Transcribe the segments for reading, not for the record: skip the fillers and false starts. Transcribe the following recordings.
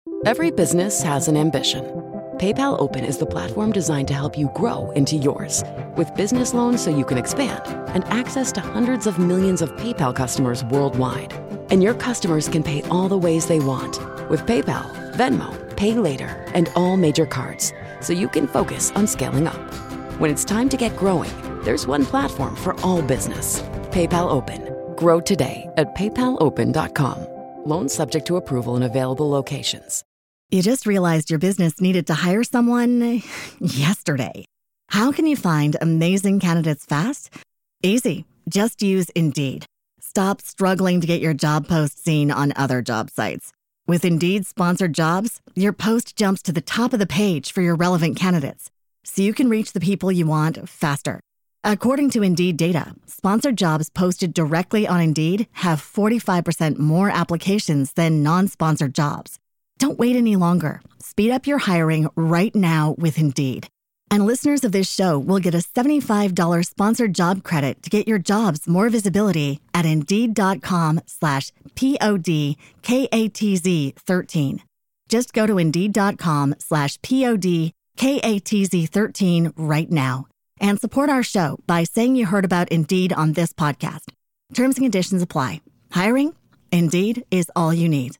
Every business has an ambition. PayPal Open is the platform designed to help you grow into yours. With business loans so you can expand and access to hundreds of millions of PayPal customers worldwide. And your customers can pay all the ways they want with PayPal, Venmo, Pay Later, and all major cards, so you can focus on scaling up. When it's time to get growing, there's one platform for all business. PayPal Open. Grow today at paypalopen.com. Loans subject to approval in available locations. You just realized your business needed to hire someone yesterday. How can you find amazing candidates fast? Easy. Just use Indeed. Stop struggling to get your job post seen on other job sites. With Indeed sponsored jobs, your post jumps to the top of the page for your relevant candidates, so you can reach the people you want faster. According to Indeed data, sponsored jobs posted directly on Indeed have 45% more applications than non-sponsored jobs. Don't wait any longer. Speed up your hiring right now with Indeed. And listeners of this show will get a $75 sponsored job credit to get your jobs more visibility at Indeed.com/PODKATZ13. Just go to Indeed.com/PODKATZ13 right now and support our show by saying you heard about Indeed on this podcast. Terms and conditions apply. Hiring? Indeed is all you need.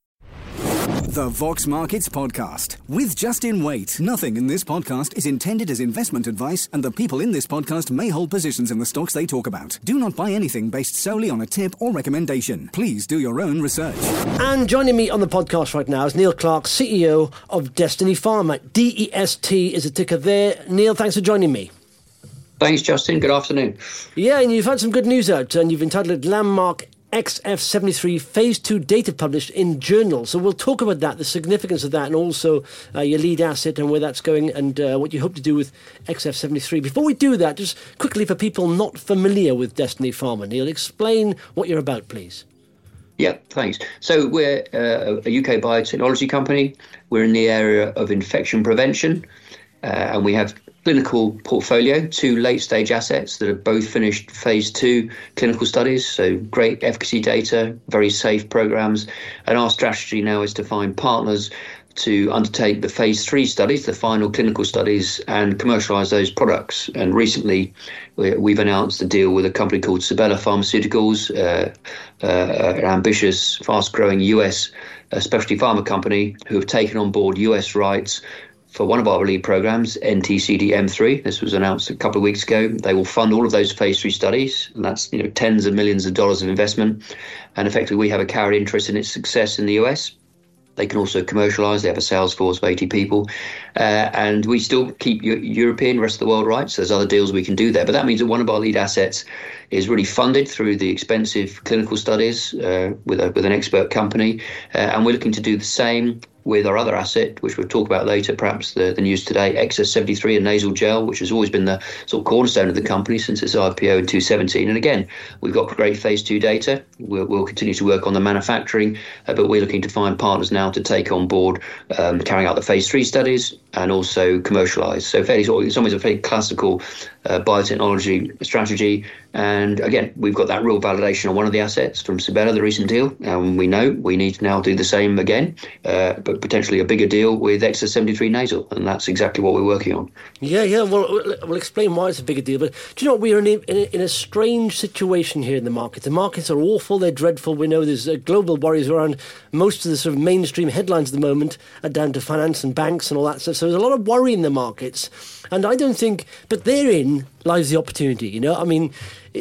The Vox Markets Podcast with Justin Waite. Nothing in this podcast is intended as investment advice, and the people in this podcast may hold positions in the stocks they talk about. Do not buy anything based solely on a tip or recommendation. Please do your own research. And joining me on the podcast right now is Neil Clark, CEO of Destiny Pharma. DEST is a ticker there. Neil, thanks for joining me. Thanks, Justin. Good afternoon. Yeah, and you've had some good news out, and you've entitled it Landmark XF73 Phase 2 data published in Journal. So we'll talk about that, the significance of that, and also your lead asset and where that's going and what you hope to do with XF73. Before we do that, just quickly for people not familiar with Destiny Pharma, Neil, explain what you're about, please. Yeah, thanks. So we're a UK biotechnology company. We're in the area of infection prevention, and we have clinical portfolio, 2 late-stage assets that have both finished phase 2 clinical studies, so great efficacy data, very safe programs. And our strategy now is to find partners to undertake the phase 3 studies, the final clinical studies, and commercialise those products. And recently, we've announced a deal with a company called Sebela Pharmaceuticals, an ambitious, fast-growing US specialty pharma company who have taken on board US rights for one of our lead programs, NTCD-M3. This was announced a couple of weeks ago. They will fund all of those phase 3 studies, and that's tens of millions of dollars of investment. And effectively, we have a carried interest in its success in the US. They can also commercialise. They have a sales force of 80 people. And we still keep European, rest of the world rights. There's other deals we can do there. But that means that one of our lead assets is really funded through the expensive clinical studies with an expert company. And we're looking to do the same with our other asset, which we'll talk about later, perhaps the news today, XS73, a nasal gel, which has always been the sort of cornerstone of the company since its IPO in 2017. And again, we've got great phase 2 data. We'll continue to work on the manufacturing, but we're looking to find partners now to take on board carrying out the phase 3 studies and also commercialise. So it's always a fairly classical biotechnology strategy. And again, we've got that real validation on one of the assets from Sebela, the recent deal. And we know we need to now do the same again, but potentially a bigger deal with XS73 nasal. And that's exactly what we're working on. Yeah. Well, we'll explain why it's a bigger deal. But do you know, we are in a strange situation here in the market. The markets are awful. They're dreadful. We know there's global worries around most of the sort of mainstream headlines at the moment are down to finance and banks and all that stuff. So there's a lot of worry in the markets. And I don't think, but therein lies the opportunity, I mean,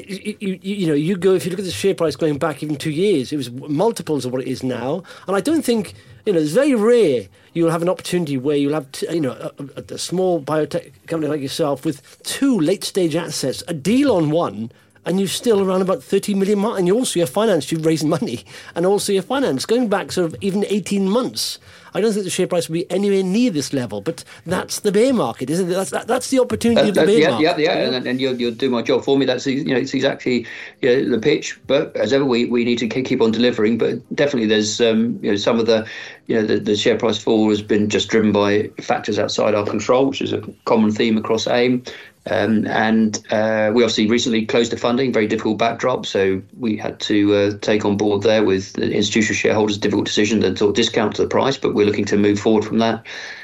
you go, if you look at the share price going back even 2 years, it was multiples of what it is now. And I don't think, it's very rare you'll have an opportunity where you'll have, a small biotech company like yourself with 2 late-stage assets, a deal on one, and you're still around about 30 million mark, and you also, your finance, you've raised money, and also your finance, going back sort of even 18 months. I don't think the share price will be anywhere near this level, but that's the bear market, isn't it? That's the opportunity of the bear market. Yeah. And you'll do my job for me. That's it's exactly the pitch. But as ever, we need to keep on delivering. But definitely, there's some of the share price fall has been just driven by factors outside our control, which is a common theme across AIM. And we obviously recently closed the funding, very difficult backdrop. So we had to take on board there with the institutional shareholders, difficult decision to sort of discount to the price, but we're looking to move forward from that.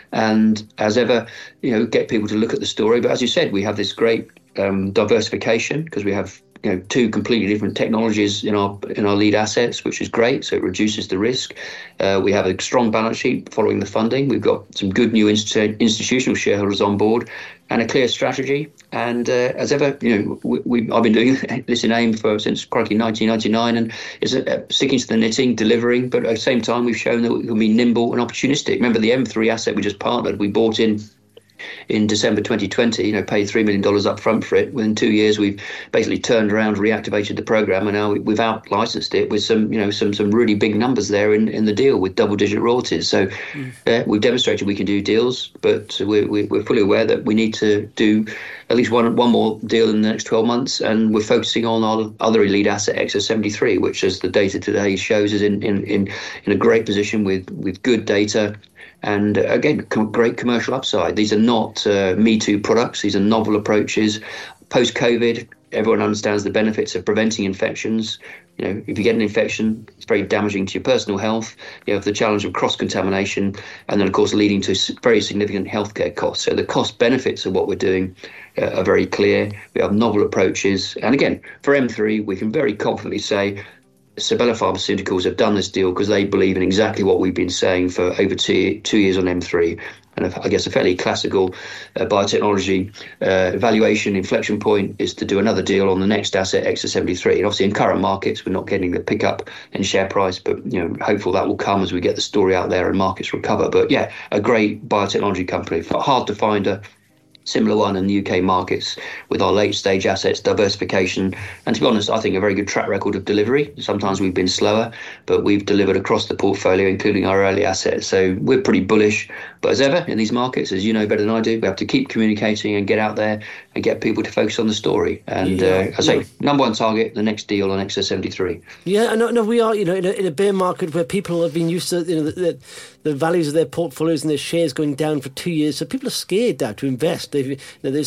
And as ever, get people to look at the story. But as you said, we have this great diversification because we have two completely different technologies in our lead assets, which is great. So it reduces the risk. We have a strong balance sheet following the funding. We've got some good new institutional shareholders on board and a clear strategy. And as ever, I've been doing this in AIM since 1999, and it's sticking to the knitting, delivering. But at the same time, we've shown that we can be nimble and opportunistic. Remember the M3 asset we just partnered, we bought in December 2020, paid $3 million up front for it. Within 2 years, we've basically turned around, reactivated the program, and now we've out licensed it with some really big numbers there in the deal with double-digit royalties. So we've demonstrated we can do deals, but we're fully aware that we need to do at least one more deal in the next 12 months, and we're focusing on our other lead asset, XS73, which, as the data today shows, is in a great position with good data. And again, great commercial upside. These are not Me Too products. These are novel approaches. Post-COVID, everyone understands the benefits of preventing infections. If you get an infection, it's very damaging to your personal health. You have the challenge of cross-contamination, and then, of course, leading to very significant healthcare costs. So the cost benefits of what we're doing are very clear. We have novel approaches. And again, for M3, we can very confidently say Sebela Pharmaceuticals have done this deal because they believe in exactly what we've been saying for over 2 years on M3. And I guess a fairly classical biotechnology valuation inflection point is to do another deal on the next asset, XS73. And obviously in current markets, we're not getting the pickup in share price, but hopeful that will come as we get the story out there and markets recover. But yeah, a great biotechnology company. Hard to find a similar one in the UK markets with our late stage assets, diversification, and to be honest, I think a very good track record of delivery. Sometimes we've been slower, but we've delivered across the portfolio, including our early assets. So we're pretty bullish. But as ever in these markets, as you know better than I do, we have to keep communicating and get out there and get people to focus on the story. And I say number one target, the next deal on XS73. Yeah, no, we are in a bear market where people have been used to the values of their portfolios and their shares going down for 2 years. So people are scared now to invest. Either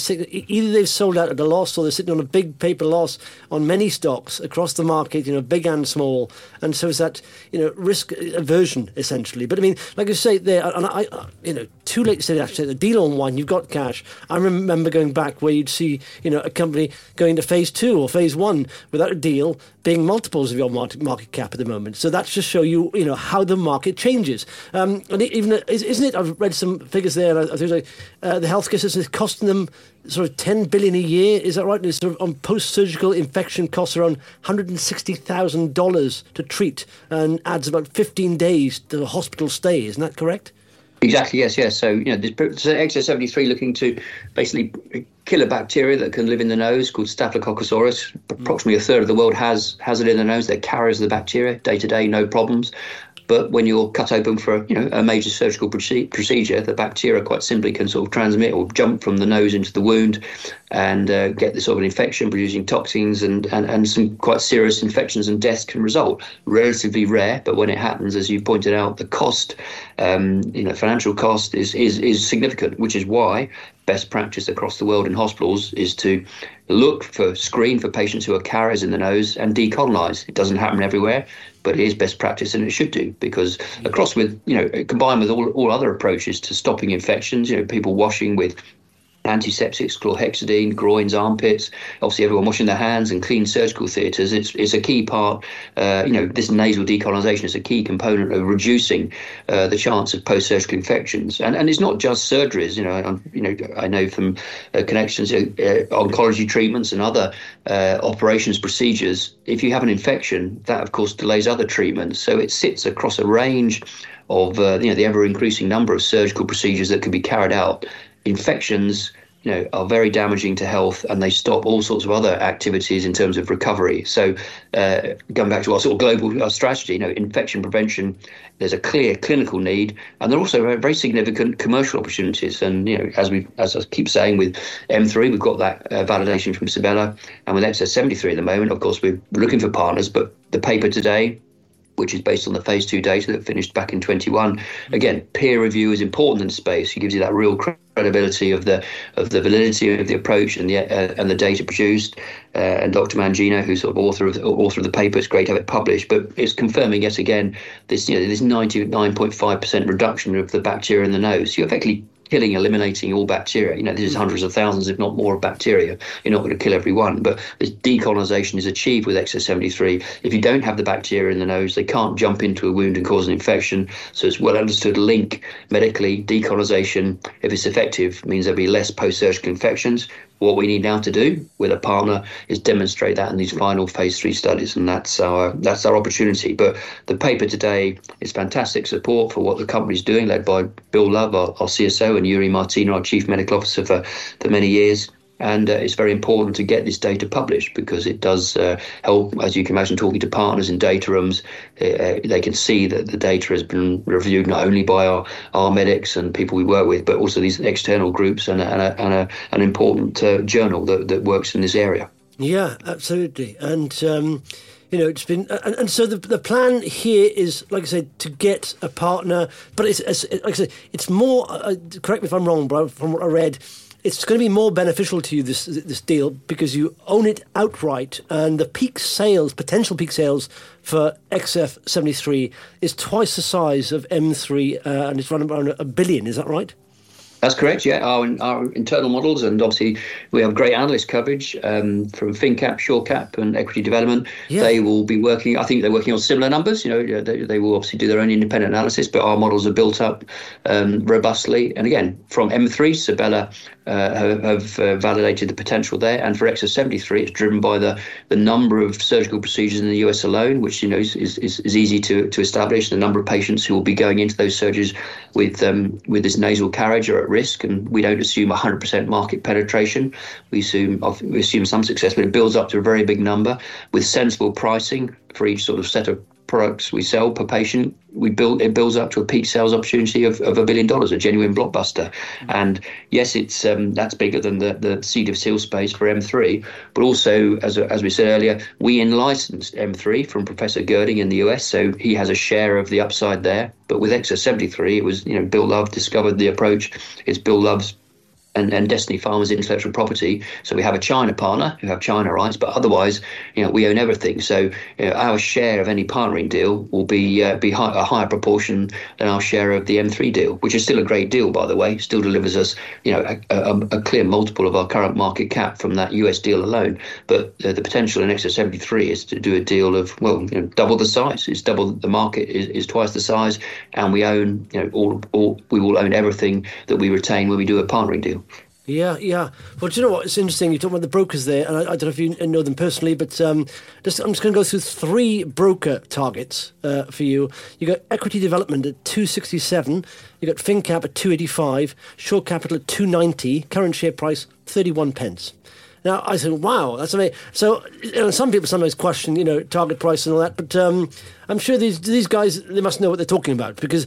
they've sold out at a loss, or they're sitting on a big paper loss on many stocks across the market, big and small. And so it's that risk aversion essentially. But I mean, like you say there, and I too late to say that. The deal on one, you've got cash. I remember going back where you'd see a company going to phase 2 or phase 1 without a deal being multiples of your market cap at the moment. So that's just show you how the market changes. And even isn't it? I've read some figures there. I think the healthcare system is costing them sort of $10 billion a year. Is that right? And it's sort of on post-surgical infection costs around $160,000 to treat, and adds about 15 days to the hospital stay. Isn't that correct? Exactly, yes. So, XS73 looking to basically kill a bacteria that can live in the nose called Staphylococcus aureus. Approximately a third of the world has it in the nose. They're carriers of the bacteria day to day, no problems. But when you're cut open for a major surgical procedure, the bacteria quite simply can sort of transmit or jump from the nose into the wound and get this sort of infection, producing toxins and some quite serious infections and deaths can result. Relatively rare, but when it happens, as you pointed out, the cost, financial cost is significant, which is why best practice across the world in hospitals is to screen for patients who are carriers in the nose and decolonize. It doesn't happen everywhere, but it is best practice, and it should do, because combined with all other approaches to stopping infections, people washing with antiseptics, chlorhexidine, groins, armpits, obviously everyone washing their hands and clean surgical theatres. It's a key part, this nasal decolonization is a key component of reducing the chance of post-surgical infections. And it's not just surgeries, I know from connections, oncology treatments and other operations procedures. If you have an infection, that of course delays other treatments. So it sits across a range of, the ever-increasing number of surgical procedures that can be carried out. Infections, are very damaging to health, and they stop all sorts of other activities in terms of recovery. So going back to our sort of global strategy, infection prevention, there's a clear clinical need, and there are also very significant commercial opportunities. And, as I keep saying, with M3, we've got that validation from Sebela, and with XS73 at the moment, of course, we're looking for partners, but the paper today, which is based on the phase 2 data that finished back in 21. Again, peer review is important in space. It gives you that real credibility credibility of the validity of the approach and the data produced. And Dr. Mangino, who's sort of author of the paper, it's great to have it published, but it's confirming yet again this 99.5% reduction of the bacteria in the nose. You're effectively eliminating all bacteria. This is hundreds of thousands, if not more, of bacteria. You're not going to kill every one, but this decolonization is achieved with XF73. If you don't have the bacteria in the nose, they can't jump into a wound and cause an infection. So it's well understood link medically. Decolonization, if it's effective, means there'll be less post-surgical infections. What we need now to do with a partner is demonstrate that in these final phase 3 studies, and that's our opportunity. But the paper today is fantastic support for what the company's doing, led by Bill Love, our CSO, and Yuri Martino, our Chief Medical Officer for many years. And it's very important to get this data published because it does help, as you can imagine, talking to partners in data rooms. They can see that the data has been reviewed not only by our medics and people we work with, but also these external groups and an important journal that works in this area. Yeah, absolutely. And it's been, and so the plan here is, like I said, to get a partner. But it's like I said, it's more. Correct me if I'm wrong, but from what I read, it's going to be more beneficial to you, this deal, because you own it outright, and the potential peak sales for XF73 is twice the size of M3, and it's around $1 billion. Is that right? That's correct, yeah. Our internal models, and obviously we have great analyst coverage from FinCap, SureCap and Equity Development. Yeah. They will be working, I think they're working on similar numbers. They will obviously do their own independent analysis, but our models are built up robustly. And again, from M3, Sabella have validated the potential there. And for XF73, it's driven by the number of surgical procedures in the US alone, which is easy to establish. The number of patients who will be going into those surgeries with this nasal carriage are at risk, and we don't assume 100% market penetration. We assume some success, but it builds up to a very big number with sensible pricing for each sort of set of products we sell per patient. It builds up to a peak sales opportunity of $1 billion, a genuine blockbuster. And yes, it's that's bigger than the C. difficile space for M3, but also, as we said earlier, we in-licensed M3 from Professor Girding in the US, so he has a share of the upside there. But with XF73, it was Bill Love discovered the approach. It's Bill Love's and Destiny Pharma's intellectual property. So we have a China partner who have China rights, but otherwise, we own everything. So our share of any partnering deal will be a higher proportion than our share of the M3 deal, which is still a great deal, by the way. Still delivers us, a clear multiple of our current market cap from that US deal alone. But the potential in XF73 is to do a deal of double the size. It's double the market is twice the size, and we own we will own everything that we retain when we do a partnering deal. Yeah. Well, do you know what? It's interesting. You're talking about the brokers there, and I don't know if you know them personally, but I'm just going to go through 3 broker targets for you. You got Equity Development at 267. You got FinCap at 285. Shore Capital at 290. Current share price 31 pence. Now, I said, wow, that's amazing. So, some people sometimes question, target price and all that, but I'm sure these guys, they must know what they're talking about, because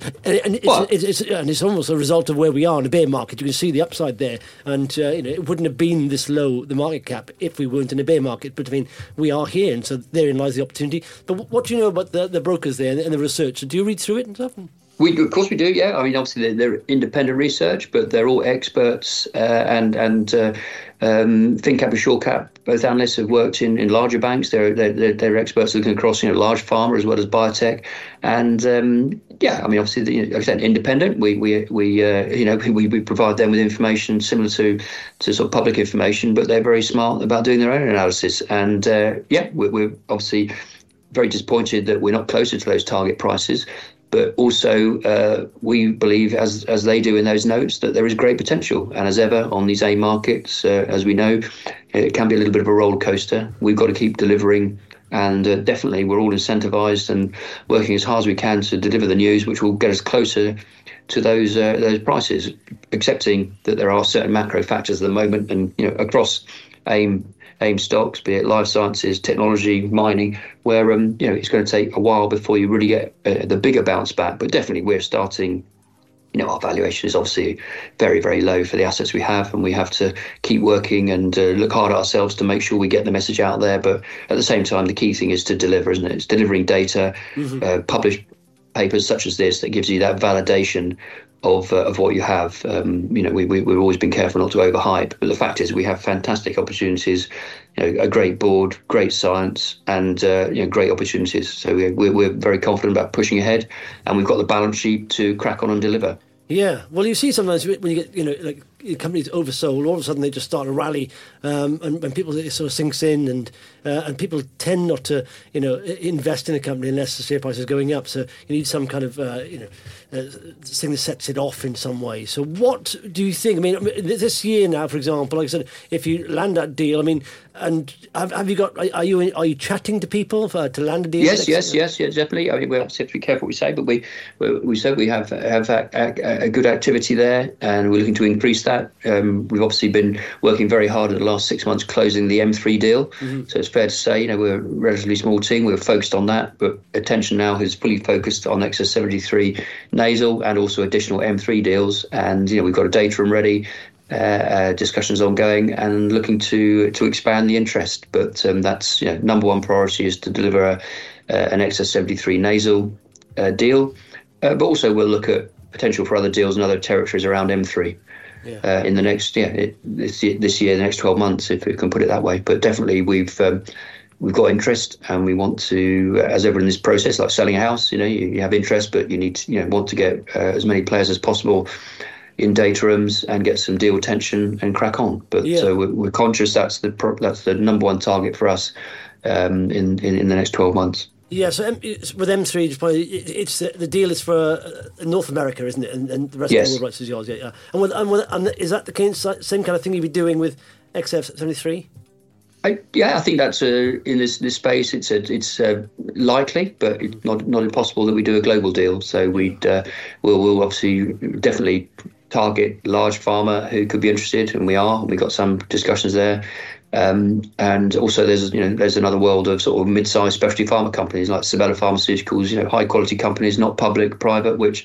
it's almost a result of where we are in a bear market. You can see the upside there, and it wouldn't have been this low, the market cap, if we weren't in a bear market. But we are here, and so therein lies the opportunity. But what do you know about the brokers there and the research? Do you read through it and stuff? Of course we do, yeah. I mean, obviously they're independent research, but they're all experts and FinCap and SureCap, both analysts have worked in larger banks. They're experts looking across large pharma as well as biotech, and I mean, obviously, like I said, independent. We provide them with information similar to sort of public information, but they're very smart about doing their own analysis. And we're obviously very disappointed that we're not closer to those target prices. But also, we believe, as they do in those notes, that there is great potential. And as ever, on these AIM markets, as we know, it can be a little bit of a roller coaster. We've got to keep delivering. And definitely, we're all incentivized and working as hard as we can to deliver the news, which will get us closer to those prices, accepting that there are certain macro factors at the moment. And, across AIM stocks, be it life sciences, technology, mining, where it's going to take a while before you really get the bigger bounce back. But definitely we're starting, our valuation is obviously very, very low for the assets we have, and we have to keep working and look hard at ourselves to make sure we get the message out there. But at the same time, the key thing is to deliver, isn't it? It's delivering data, published papers such as this that gives you that validation of what you have. We've always been careful not to overhype, but the fact is we have fantastic opportunities, a great board, great science, and great opportunities. So we're very confident about pushing ahead, and we've got the balance sheet to crack on and deliver. Yeah, well, you see sometimes when you get, like companies oversold, all of a sudden they just start a rally, and people, it sort of sinks in, and people tend not to, invest in a company unless the share price is going up. So you need some kind of, thing that sets it off in some way. So what do you think? I mean, this year now, for example, like I said, if you land that deal, I mean, and have you got? Are you chatting to people to land a deal? Yes, definitely. I mean, we have to be careful what we say, but we said we have a good activity there, and we're looking to increase that. We've obviously been working very hard in the last 6 months closing the M3 deal. Mm-hmm. So it's fair to say, we're a relatively small team. We're focused on that, but attention now is fully focused on XS73 nasal and also additional M3 deals. And we've got a data room ready. Discussions ongoing and looking to expand the interest, but that's number one priority is to deliver an XS73 nasal deal, but also we'll look at potential for other deals in other territories around M3 in the next this year, the next 12 months, if we can put it that way. But definitely we've got interest, and we want to, as ever in this process, like selling a house, you have interest, but you need to, want to get as many players as possible in data rooms and get some deal attention and crack on. But we're conscious that's the number one target for us in the next 12 months. Yeah, so with M3, it's the deal is for North America, isn't it? And the rest of the world rights is yours. Yeah. And is that the same kind of thing you'd be doing with XF73? I think that's in this space. It's likely, but it's not impossible that we do a global deal. So we'll obviously definitely target large pharma who could be interested, and we are. We've got some discussions there, and also there's another world of sort of mid-sized specialty pharma companies like Sebela Pharmaceuticals, high quality companies, not public, private, which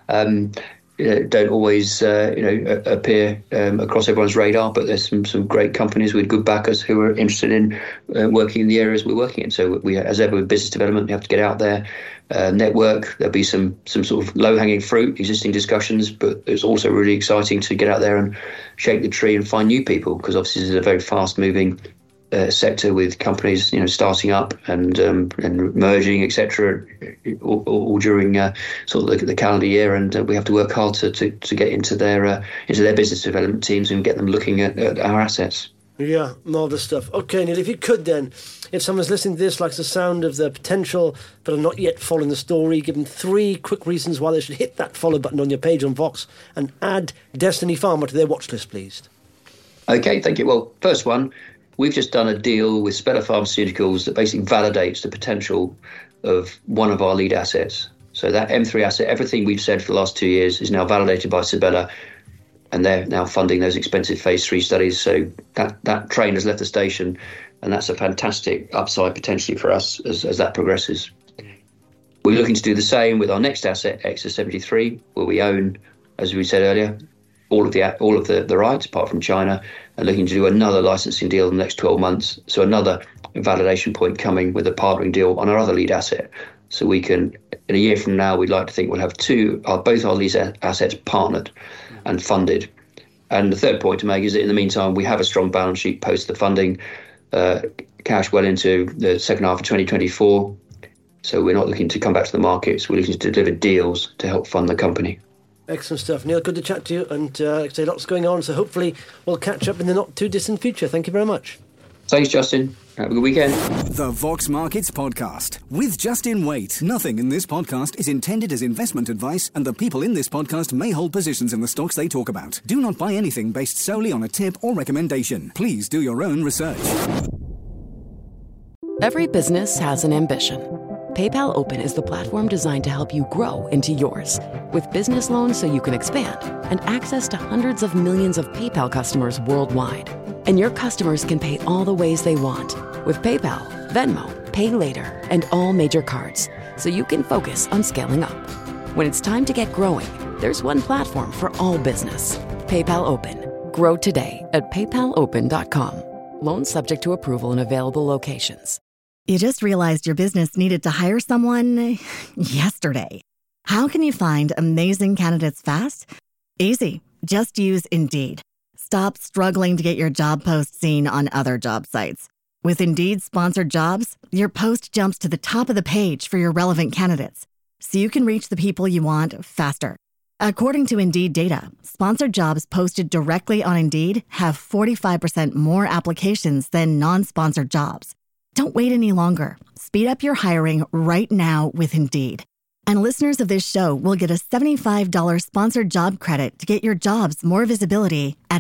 don't always appear across everyone's radar, but there's some great companies with good backers who are interested in working in the areas we're working in. So we, as ever with business development, we have to get out there, network. There'll be some sort of low-hanging fruit, existing discussions, but it's also really exciting to get out there and shake the tree and find new people, because obviously this is a very fast-moving sector with companies starting up and merging, etc., all during sort of the calendar year, and we have to work hard to get into their business development teams and get them looking at our assets. Yeah, marvellous stuff. Okay, Neil, if you could then, if someone's listening to this, likes the sound of the potential but are not yet following the story, give them 3 quick reasons why they should hit that follow button on your page on Vox and add Destiny Pharma to their watch list, please. Okay, thank you. Well, first one, we've just done a deal with Sebela Pharmaceuticals that basically validates the potential of one of our lead assets. So that M3 asset, everything we've said for the last 2 years is now validated by Sebela, and they're now funding those expensive phase 3 studies. So that train has left the station, and that's a fantastic upside potentially for us as that progresses. We're looking to do the same with our next asset, XS73, where we own, as we said earlier, all of the rights apart from China, and looking to do another licensing deal in the next 12 months. So another validation point coming with a partnering deal on our other lead asset. So we can, in a year from now, we'd like to think we'll have both our lead assets partnered and funded. And the third point to make is that in the meantime, we have a strong balance sheet post the funding, cash well into the second half of 2024. So we're not looking to come back to the markets. We're looking to deliver deals to help fund the company. Excellent stuff. Neil, good to chat to you, and say lots going on, so hopefully we'll catch up in the not too distant future. Thank you very much. Thanks, Justin. Have a good weekend. The Vox Markets Podcast with Justin Waite. Nothing in this podcast is intended as investment advice, and the people in this podcast may hold positions in the stocks they talk about. Do not buy anything based solely on a tip or recommendation. Please do your own research. Every business has an ambition. PayPal Open is the platform designed to help you grow into yours. With business loans so you can expand, and access to hundreds of millions of PayPal customers worldwide. And your customers can pay all the ways they want. With PayPal, Venmo, Pay Later, and all major cards. So you can focus on scaling up. When it's time to get growing, there's one platform for all business. PayPal Open. Grow today at paypalopen.com. Loans subject to approval in available locations. You just realized your business needed to hire someone yesterday. How can you find amazing candidates fast? Easy. Just use Indeed. Stop struggling to get your job post seen on other job sites. With Indeed sponsored jobs, your post jumps to the top of the page for your relevant candidates, so you can reach the people you want faster. According to Indeed data, sponsored jobs posted directly on Indeed have 45% more applications than non-sponsored jobs. Don't wait any longer. Speed up your hiring right now with Indeed. And listeners of this show will get a $75 sponsored job credit to get your jobs more visibility at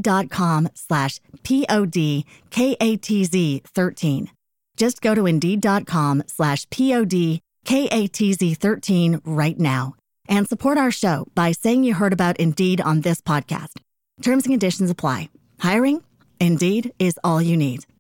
Indeed.com/PODKATZ13. Just go to Indeed.com/PODKATZ13 right now and support our show by saying you heard about Indeed on this podcast. Terms and conditions apply. Hiring? Indeed is all you need.